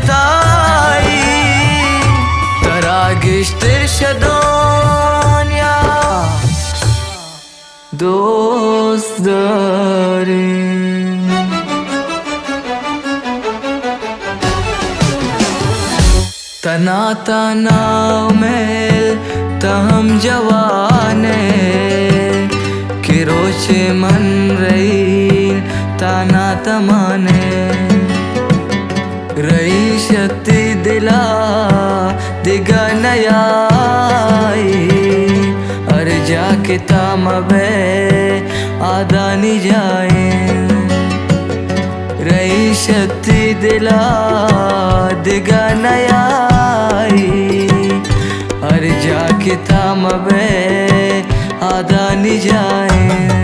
تاي تراجش ترشدون يا دوست داریم. तना तना मेल तहम जवाने कि रोचे मन रही ताना तमाने रही शक्ति दिला दिगा नयाई अर जाके ताम बे आदानी जाए रही शक्ति दिला दिगा नयाई अर जाके ताम बे आदानी जाए.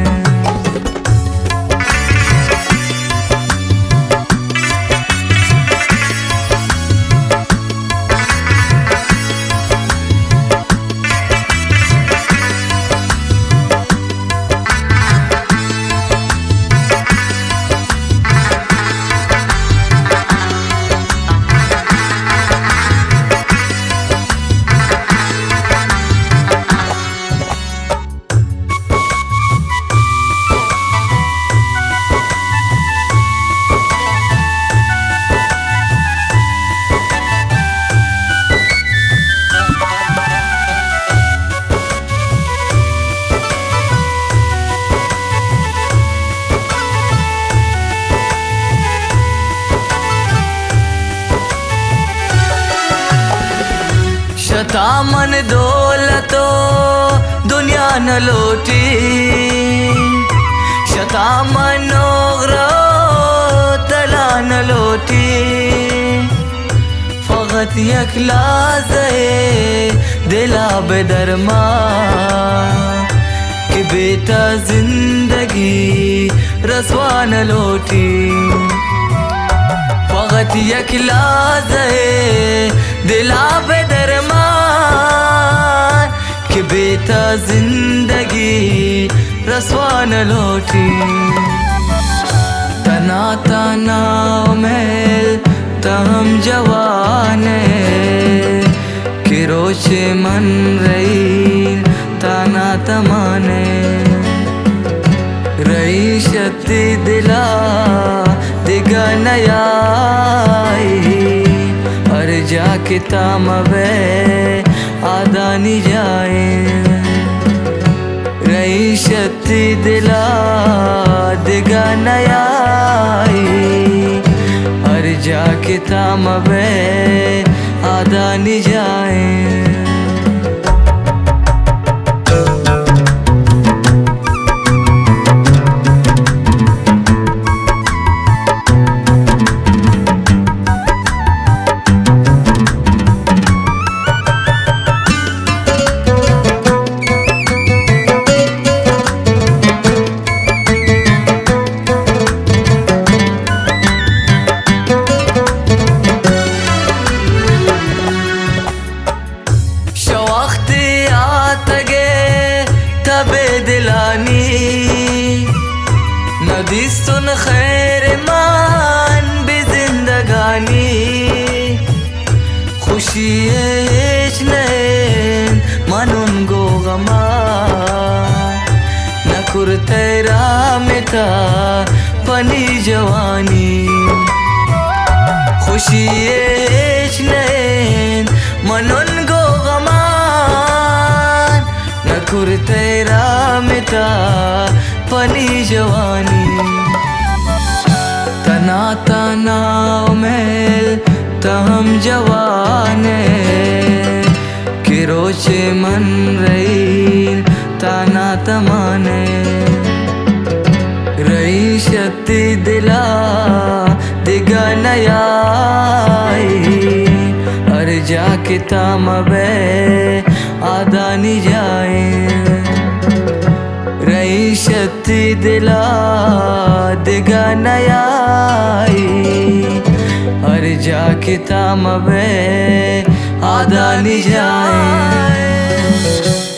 शतामन दौलतो दुनिया न लोटी शतामन ओगरो तला न लोटी फकत यक लाज़े दिला बेदरमा कि बेटा जिंदगी रसवा न लोटी फकत यक लाज़े दिला बेदरमा कि बेटा जिंदगी रसवा न लौटी. तना तना मेल तहम जवाने कि रोचे मन रही ताना तमाने रही शक्ति दिला दिगा नयाई अर जाके ताम बे आदानी जाए रही शक्ति दिला दिगा नयाई अर जाके ताम बे आदानी जाए. नदी सुन खैर मान बेजिंदगानी खुशी मानुन गो गमा न कुर्तेरा मिता पनी जवानी खुशी मानुन गो गमा न कुर्तेरा मिता पनी जवानी. तना तना मेल तहम जवाने कि रोचे मन रही ताना तमाने रही शक्ति दिला दिगा नयाई अर जाके ताम बे आदानी जाए रही शक्ति दिला दिगा नयाई अर जाके ताम बे आदानी जाए.